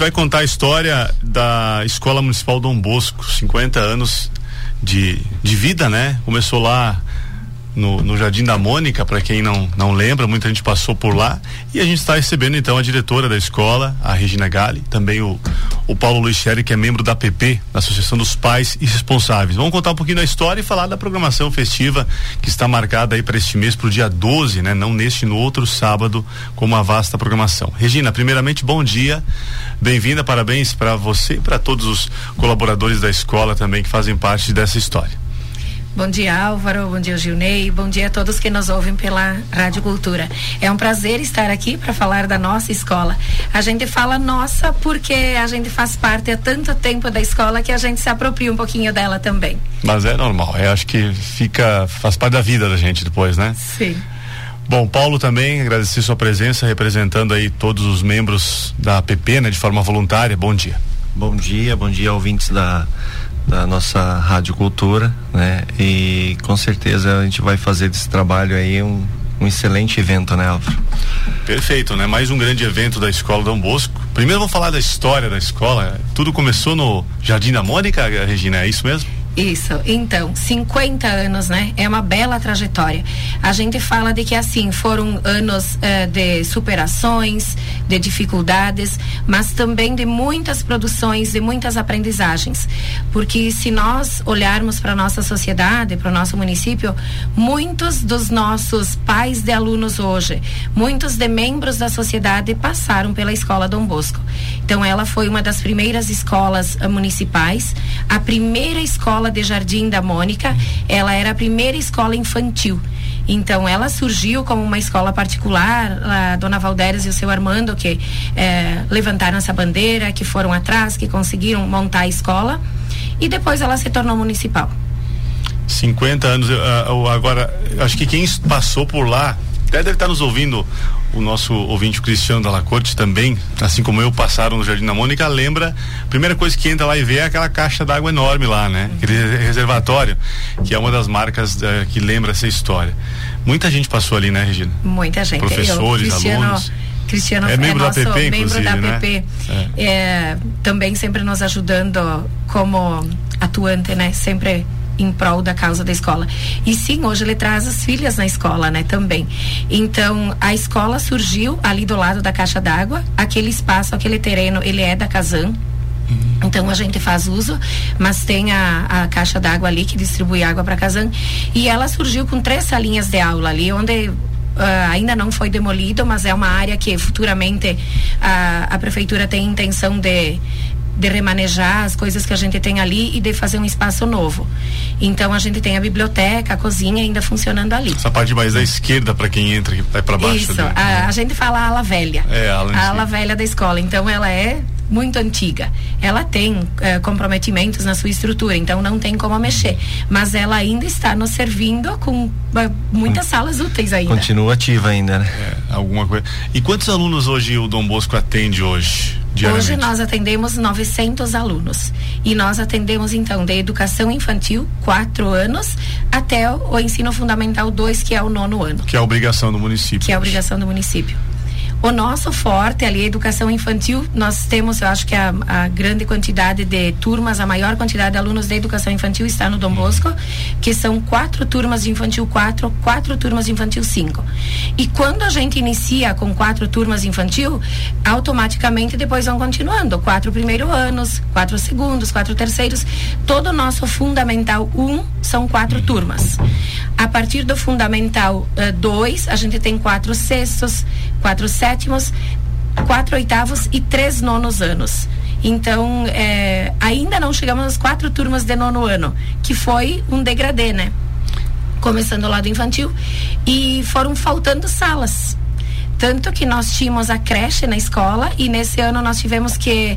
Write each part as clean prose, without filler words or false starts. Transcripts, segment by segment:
vai contar a história da Escola Municipal Dom Bosco, 50 anos de vida, né? Começou lá no Jardim da Mônica, para quem não lembra, muita gente passou por lá, e a gente está recebendo então a diretora da escola, a Regina Galli, também o Paulo Luiz Scherry, que é membro da APP, da Associação dos Pais e Responsáveis. Vamos contar um pouquinho da história e falar da programação festiva que está marcada aí para este mês, para o dia 12, né? Não neste, no outro sábado, com uma vasta programação. Regina, primeiramente, bom dia, bem-vinda, parabéns para você e para todos os colaboradores da escola também que fazem parte dessa história. Bom dia, Álvaro, bom dia, Gilney, bom dia a todos que nos ouvem pela Rádio Cultura. É um prazer estar aqui para falar da nossa escola. A gente fala nossa porque a gente faz parte há tanto tempo da escola que a gente se apropria um pouquinho dela também. Mas é normal, acho que faz parte da vida da gente depois, né? Sim. Bom, Paulo, também agradecer sua presença, representando aí todos os membros da APP, né, de forma voluntária. Bom dia. Bom dia, ouvintes da nossa Rádio Cultura, né? E com certeza a gente vai fazer desse trabalho aí um excelente evento, né, Álvaro? Perfeito, né? Mais um grande evento da Escola Dom Bosco. Primeiro vamos falar da história da escola. Tudo começou no Jardim da Mônica, Regina, é isso mesmo? Isso, então, 50 anos, né? É uma bela trajetória. A gente fala de que, assim, foram anos de superações, de dificuldades, mas também de muitas produções, de muitas aprendizagens. Porque se nós olharmos para a nossa sociedade, para o nosso município, muitos dos nossos pais de alunos hoje, muitos de membros da sociedade passaram pela Escola Dom Bosco. Então, ela foi uma das primeiras escolas municipais, a primeira escola de Jardim da Mônica, ela era a primeira escola infantil. Então ela surgiu como uma escola particular, a dona Valdéres e o seu Armando que levantaram essa bandeira, que foram atrás, que conseguiram montar a escola, e depois ela se tornou municipal. 50 anos, agora acho que quem passou por lá até deve estar nos ouvindo, o nosso ouvinte, o Cristiano Dalla Corte, também, assim como eu, passaram no Jardim da Mônica, lembra, a primeira coisa que entra lá e vê é aquela caixa d'água enorme lá, né? Aquele reservatório, que é uma das marcas que lembra essa história. Muita gente passou ali, né, Regina? Muita gente. Professores, alunos. Cristiano é membro da APP, membro da APP, né? Também sempre nos ajudando como atuante, né? Sempre em prol da causa da escola. E sim, hoje ele traz as filhas na escola, né, também. Então, a escola surgiu ali do lado da caixa d'água, aquele espaço, aquele terreno, ele é da Casan. Então a gente faz uso, mas tem a caixa d'água ali que distribui água para Casan, e ela surgiu com 3 salinhas de aula ali, onde ainda não foi demolido, mas é uma área que futuramente a prefeitura tem intenção de remanejar as coisas que a gente tem ali e de fazer um espaço novo. Então a gente tem a biblioteca, a cozinha ainda funcionando ali. Essa parte mais da esquerda para quem entra, que vai para baixo. Isso, a gente fala a ala velha. A ala velha da escola. Então ela é muito antiga. Ela tem comprometimentos na sua estrutura, então não tem como mexer. Mas ela ainda está nos servindo com muitas salas úteis ainda. Continua ativa ainda, né? Alguma coisa. E quantos alunos hoje o Dom Bosco atende hoje? Hoje nós atendemos 900 alunos e nós atendemos então de educação infantil 4 anos até o ensino fundamental 2, que é o 9º ano. Que é a obrigação do município. Que é a obrigação do município. O nosso forte ali, a educação infantil, nós temos, eu acho que a grande quantidade de turmas, a maior quantidade de alunos de educação infantil está no Dom Bosco, que são 4 turmas de infantil 4, 4 turmas de infantil 5. E quando a gente inicia com 4 turmas de infantil, automaticamente depois vão continuando, 4 primeiros anos, 4 segundos, 4 terceiros, todo o nosso fundamental 1 são 4 turmas. A partir do fundamental 2, a gente tem 4 sextos, 4 sétimos, 4 oitavos e 3 nonos anos. Então, ainda não chegamos às 4 turmas de 9º ano, que foi um degradê, né? Começando lá do infantil, e foram faltando salas. Tanto que nós tínhamos a creche na escola e nesse ano nós tivemos que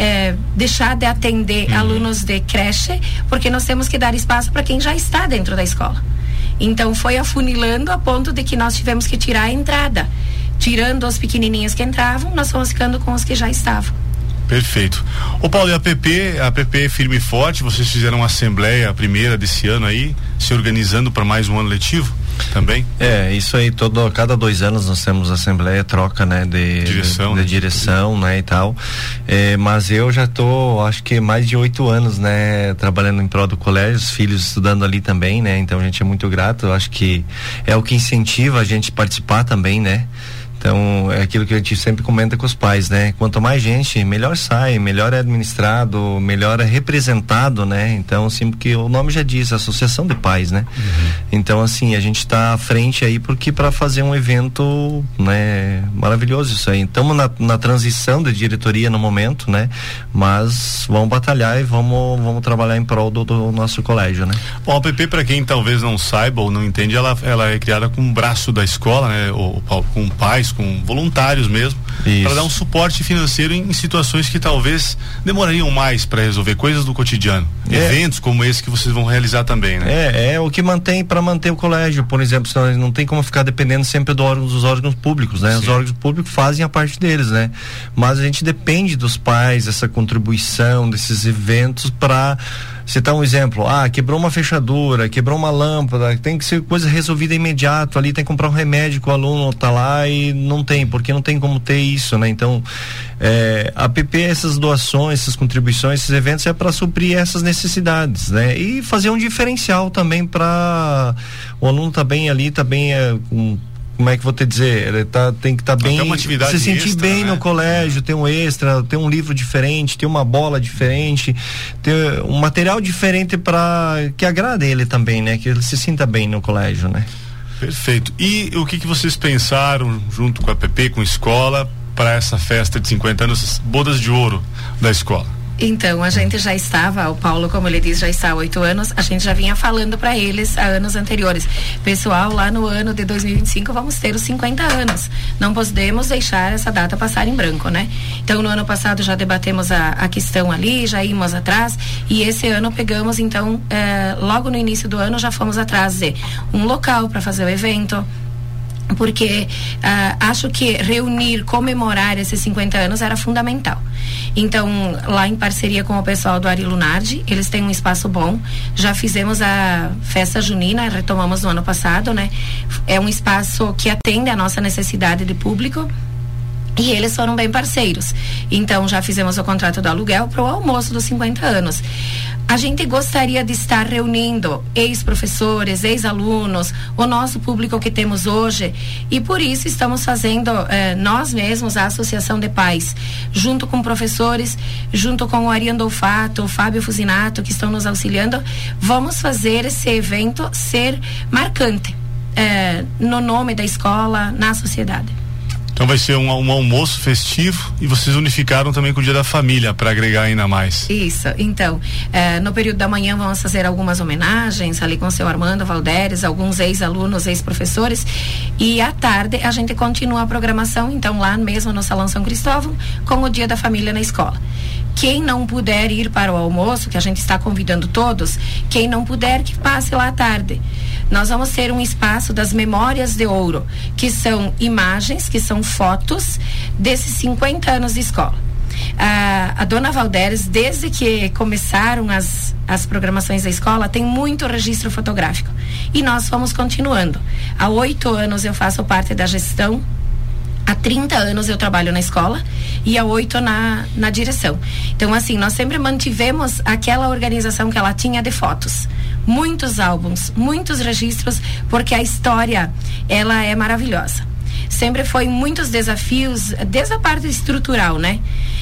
deixar de atender alunos de creche, porque nós temos que dar espaço para quem já está dentro da escola. Então foi afunilando a ponto de que nós tivemos que tirar a entrada. Tirando os pequenininhos que entravam, nós fomos ficando com os que já estavam. Perfeito. Ô Paulo, e a APP firme e forte, vocês fizeram uma assembleia, a primeira desse ano aí, se organizando para mais um ano letivo? também? Isso aí, cada 2 anos nós temos assembleia, troca, né, de direção, né, e tal. Mas eu já tô, acho que mais de 8 anos, né, trabalhando em prol do colégio, os filhos estudando ali também, né, então a gente é muito grato, eu acho que é o que incentiva a gente participar também, né. Então, é aquilo que a gente sempre comenta com os pais, né? Quanto mais gente, melhor sai, melhor é administrado, melhor é representado, né? Então, assim, porque o nome já diz, Associação de Pais, né? Então, assim, a gente está à frente aí para fazer um evento, né? Maravilhoso isso aí. Estamos na transição de diretoria no momento, né? Mas vamos batalhar e vamos trabalhar em prol do nosso colégio, né? Bom, a APP, para quem talvez não saiba ou não entende, ela é criada com um braço da escola, né? Com pais, com voluntários mesmo, para dar um suporte financeiro em situações que talvez demorariam mais para resolver, coisas do cotidiano, eventos como esse que vocês vão realizar também, né? É o que mantém o colégio, por exemplo, não tem como ficar dependendo sempre dos órgãos públicos, né? Sim. Os órgãos públicos fazem a parte deles, né? Mas a gente depende dos pais, essa contribuição desses eventos para citar um exemplo, quebrou uma fechadura, quebrou uma lâmpada, tem que ser coisa resolvida imediato, ali tem que comprar um remédio que o aluno tá lá e não tem, porque não tem como ter isso, né? Então, a APP, essas doações, essas contribuições, esses eventos é para suprir essas necessidades, né? E fazer um diferencial também para o aluno tá bem ali, tá bem como é que vou te dizer, ele tem que estar bem, se sentir extra, bem, né? No colégio, ter um extra, ter um livro diferente, ter uma bola diferente, ter um material diferente para que agrade ele também, né? Que ele se sinta bem no colégio, né? Perfeito. E o que vocês pensaram junto com a APP, com a escola, para essa festa de 50 anos, bodas de ouro da escola? Então, a gente já estava, o Paulo, como ele diz, já está há 8 anos, a gente já vinha falando para eles há anos anteriores. Pessoal, lá no ano de 2025 vamos ter os 50 anos. Não podemos deixar essa data passar em branco, né? Então, no ano passado já debatemos a questão ali, já íamos atrás, e esse ano pegamos, então, logo no início do ano já fomos atrás de um local para fazer o evento, porque acho que reunir, comemorar esses 50 anos era fundamental. Então, lá em parceria com o pessoal do Ari Lunardi, eles têm um espaço bom. Já fizemos a festa junina, retomamos no ano passado, né? É um espaço que atende a nossa necessidade de público. E eles foram bem parceiros. Então, já fizemos o contrato do aluguel para o almoço dos 50 anos. A gente gostaria de estar reunindo ex-professores, ex-alunos, o nosso público que temos hoje, e por isso estamos fazendo nós mesmos, a Associação de Pais, junto com professores, junto com o Ari Andolfato, o Fábio Fusinato, que estão nos auxiliando, vamos fazer esse evento ser marcante no nome da escola, na sociedade. Então vai ser um almoço festivo, e vocês unificaram também com o Dia da Família para agregar ainda mais. Isso, então, no período da manhã vamos fazer algumas homenagens ali com o seu Armando Valderes, alguns ex-alunos, ex-professores, e à tarde a gente continua a programação, então lá mesmo no Salão São Cristóvão, com o Dia da Família na escola. Quem não puder ir para o almoço, que a gente está convidando todos, quem não puder, que passe lá à tarde. Nós vamos ter um espaço das memórias de ouro, que são imagens, que são fotos desses 50 anos de escola. A dona Valderes, desde que começaram as programações da escola, tem muito registro fotográfico. E nós fomos continuando. Há 8 anos eu faço parte da gestão. Há 30 anos eu trabalho na escola e há 8 na direção. Então, assim, nós sempre mantivemos aquela organização que ela tinha de fotos. Muitos álbuns, muitos registros, porque a história, ela é maravilhosa. Sempre foi muitos desafios, desde a parte estrutural, né?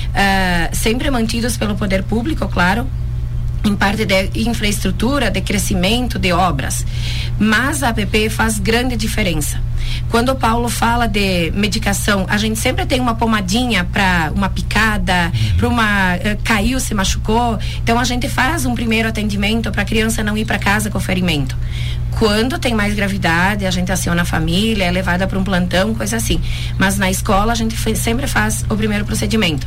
Sempre mantidos pelo poder público, claro, em parte de infraestrutura, de crescimento, de obras. Mas a APP faz grande diferença. Quando o Paulo fala de medicação, a gente sempre tem uma pomadinha para uma picada, para caiu, se machucou. Então a gente faz um primeiro atendimento para a criança não ir para casa com ferimento. Quando tem mais gravidade, a gente aciona a família, é levada para um plantão, coisa assim. Mas na escola a gente sempre faz o primeiro procedimento.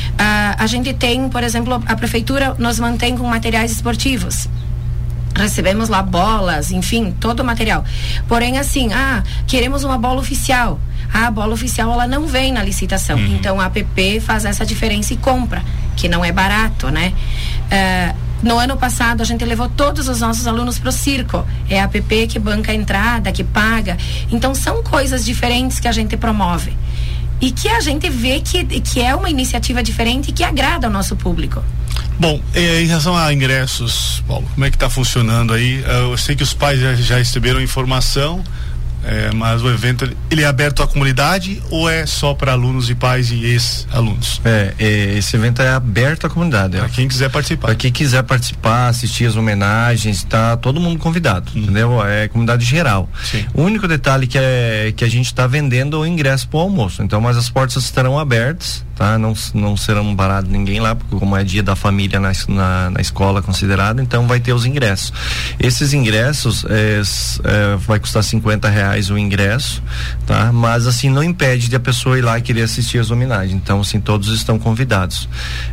A gente tem, por exemplo, a prefeitura nos mantém com materiais esportivos. Recebemos lá bolas, enfim, todo o material. Porém, assim, queremos uma bola oficial. A bola oficial, ela não vem na licitação. Então, a APP faz essa diferença e compra, que não é barato, né? No ano passado a gente levou todos os nossos alunos para o circo. É a APP que banca a entrada, que paga. Então são coisas diferentes que a gente promove. E que a gente vê que é uma iniciativa diferente e que agrada ao nosso público. Bom, em relação a ingressos, Paulo, como é que está funcionando aí? Eu sei que os pais já receberam informação, mas o evento ele é aberto à comunidade ou é só para alunos e pais e ex-alunos? Esse evento é aberto à comunidade. Para quem quiser participar. Para quem quiser participar, assistir as homenagens, tá todo mundo convidado, entendeu? É comunidade geral. Sim. O único detalhe que a gente está vendendo o ingresso para o almoço. Então, mas as portas estarão abertas, tá? Não serão parados ninguém lá, porque como é dia da família na escola considerada, então vai ter os ingressos. Esses ingressos vai custar R$50 o ingresso, tá? Mas assim, não impede de a pessoa ir lá e querer assistir as homenagens. Então, assim, todos estão convidados.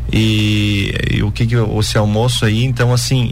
E esse almoço aí, então, assim,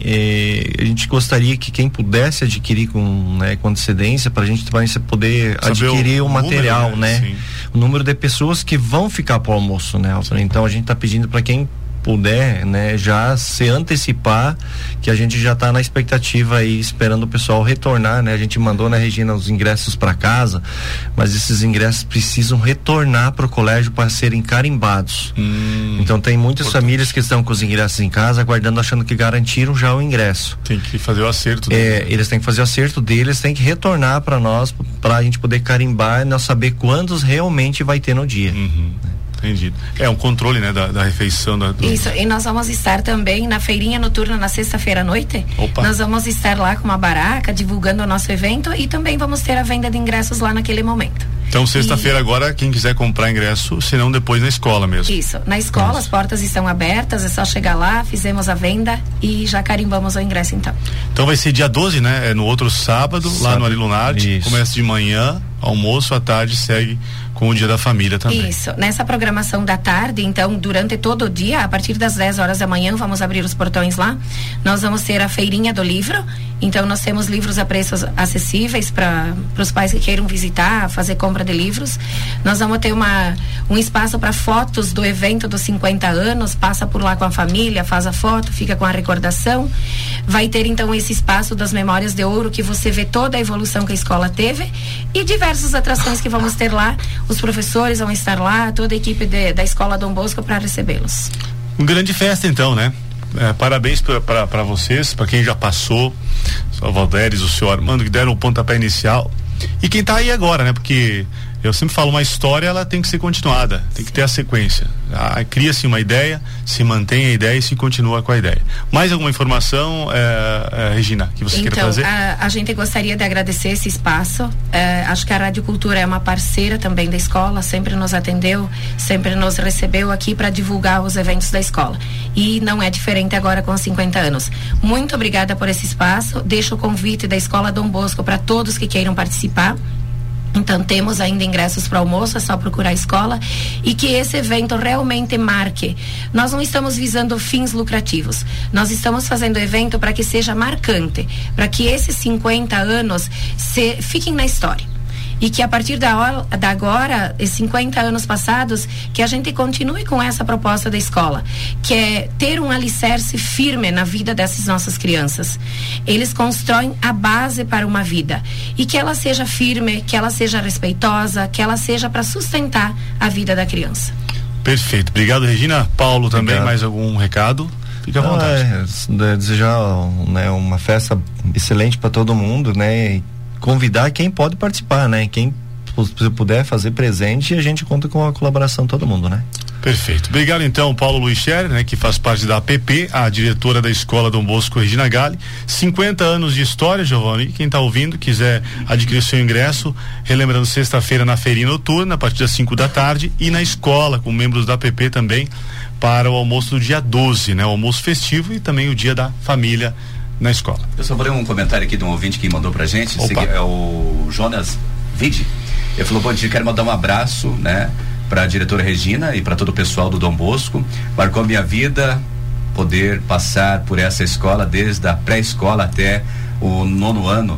a gente gostaria que quem pudesse adquirir com antecedência, pra gente poder adquirir o material, né? O número de pessoas que vão ficar pro almoço, né? Então, a gente tá pedindo para quem puder, né, já se antecipar, que a gente já está na expectativa aí, esperando o pessoal retornar, né? A gente mandou, né, Regina, os ingressos para casa, mas esses ingressos precisam retornar para o colégio para serem carimbados. Então tem muitas famílias que estão com os ingressos em casa, aguardando, achando que garantiram já o ingresso. Tem que fazer o acerto deles. Eles têm que fazer o acerto deles, tem que retornar para nós, para a gente poder carimbar e nós saber quantos realmente vai ter no dia. Entendido. É um controle, né, da refeição. Isso, e nós vamos estar também na feirinha noturna na sexta-feira à noite. Opa. Nós vamos estar lá com uma baraca, divulgando o nosso evento e também vamos ter a venda de ingressos lá naquele momento. Então, sexta-feira agora, quem quiser comprar ingresso, se não depois na escola mesmo. Isso, na escola as portas estão abertas, é só chegar lá, fizemos a venda e já carimbamos o ingresso então. Então vai ser dia 12, né? É no outro sábado, lá no Ari Lunardi. Começa de manhã, almoço, à tarde, segue com o Dia da Família também. Isso, nessa programação da tarde, então, durante todo o dia, a partir das 10 horas da manhã, vamos abrir os portões lá. Nós vamos ter a feirinha do livro, então nós temos livros a preços acessíveis para os pais que queiram visitar, fazer compra de livros. Nós vamos ter um espaço para fotos do evento dos 50 anos, passa por lá com a família, faz a foto, fica com a recordação. Vai ter então esse espaço das memórias de ouro, que você vê toda a evolução que a escola teve e diversas atrações que vamos ter lá. Os professores vão estar lá, toda a equipe da Escola Dom Bosco para recebê-los. Uma grande festa então, né? Parabéns para vocês, para quem já passou, o Valdéres, o senhor Armando, que deram o pontapé inicial. E quem tá aí agora, né? Porque eu sempre falo, uma história, ela tem que ser continuada, tem que ter a sequência. Cria-se uma ideia, se mantém a ideia e se continua com a ideia. Mais alguma informação, Regina, que você queira trazer? A gente gostaria de agradecer esse espaço. Acho que a Rádio Cultura é uma parceira também da escola, sempre nos atendeu, sempre nos recebeu aqui para divulgar os eventos da escola. E não é diferente agora com os 50 anos. Muito obrigada por esse espaço. Deixo o convite da Escola Dom Bosco para todos que queiram participar. Então temos ainda ingressos para almoço, é só procurar a escola, e que esse evento realmente marque. Nós não estamos visando fins lucrativos, nós estamos fazendo o evento para que seja marcante, para que esses 50 anos fiquem na história. E que a partir da agora, esses 50 anos passados, que a gente continue com essa proposta da escola, que é ter um alicerce firme na vida dessas nossas crianças. Eles constroem a base para uma vida, e que ela seja firme, que ela seja respeitosa, que ela seja para sustentar a vida da criança. Perfeito, obrigado, Regina. Paulo, também mais algum recado? Fique à vontade. Desejar, né, uma festa excelente para todo mundo, né? E convidar quem pode participar, né? Quem puder fazer presente, e a gente conta com a colaboração de todo mundo, né? Perfeito. Obrigado então, Paulo Luiz Scherer, né, que faz parte da APP, a diretora da Escola Dom Bosco, Regina Galli. 50 anos de história, Giovanni. Quem está ouvindo, quiser adquirir seu ingresso, relembrando, sexta-feira na feirinha noturna, a partir das 5 da tarde, e na escola, com membros da APP também, para o almoço do dia 12, né? O almoço festivo e também o dia da família na escola. Eu só vou ler um comentário aqui de um ouvinte que mandou pra gente. É o Jonas Vide. Ele falou: bom dia, quero mandar um abraço, né, pra diretora Regina e para todo o pessoal do Dom Bosco. Marcou minha vida poder passar por essa escola desde a pré-escola até o 9º ano.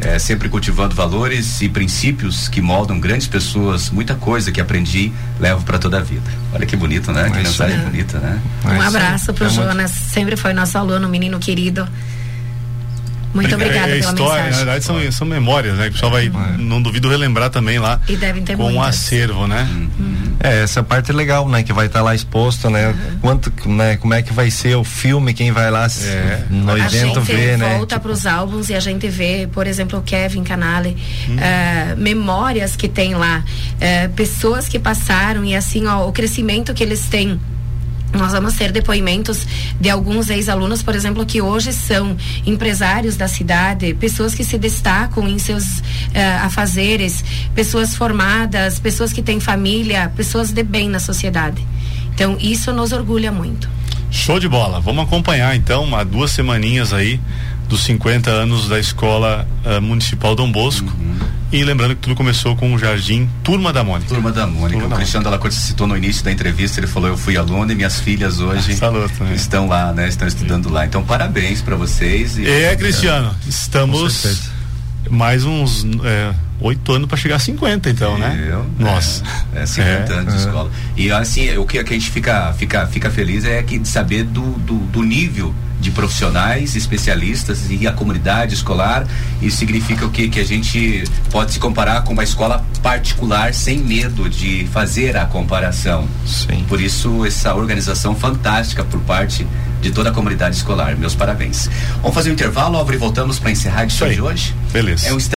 sempre cultivando valores e princípios que moldam grandes pessoas. Muita coisa que aprendi levo para toda a vida. Olha que bonito, né? Que mensagem bonita, né? Um abraço pro Jonas, sempre foi nosso aluno, menino querido. Muito obrigada pela história, mensagem. Na verdade são memórias, né? Que o pessoal vai, não duvido, relembrar também lá. E devem ter com um acervo, né? Essa parte é legal, né? Que vai estar lá exposta, né? Quanto, né? Como é que vai ser o filme, quem vai lá no evento ver, né? A gente volta pros álbuns e a gente vê, por exemplo, o Kevin Canale, memórias que tem lá, pessoas que passaram e assim, ó, o crescimento que eles têm. Nós vamos ter depoimentos de alguns ex-alunos, por exemplo, que hoje são empresários da cidade, pessoas que se destacam em seus afazeres, pessoas formadas, pessoas que têm família, pessoas de bem na sociedade. Então, isso nos orgulha muito. Show de bola. Vamos acompanhar, então, há 2 semaninhas aí dos 50 anos da Escola Municipal Dom Bosco. E lembrando que tudo começou com o Jardim Turma da Mônica. Turma da Mônica. O Cristiano Della Corte citou no início da entrevista, ele falou: eu fui aluno e minhas filhas hoje estão lá, né? Estão estudando lá. Então, parabéns para vocês. Cristiano, estamos mais uns 8 anos para chegar a 50, então, né? Nossa. 50 anos de escola. E assim, o que a gente fica feliz é de saber do nível de profissionais, especialistas e a comunidade escolar. Isso significa o quê? Que a gente pode se comparar com uma escola particular sem medo de fazer a comparação. Sim. Por isso, essa organização fantástica por parte de toda a comunidade escolar. Meus parabéns. Vamos fazer um intervalo, Álvaro, e voltamos para encerrar a edição de hoje? Beleza.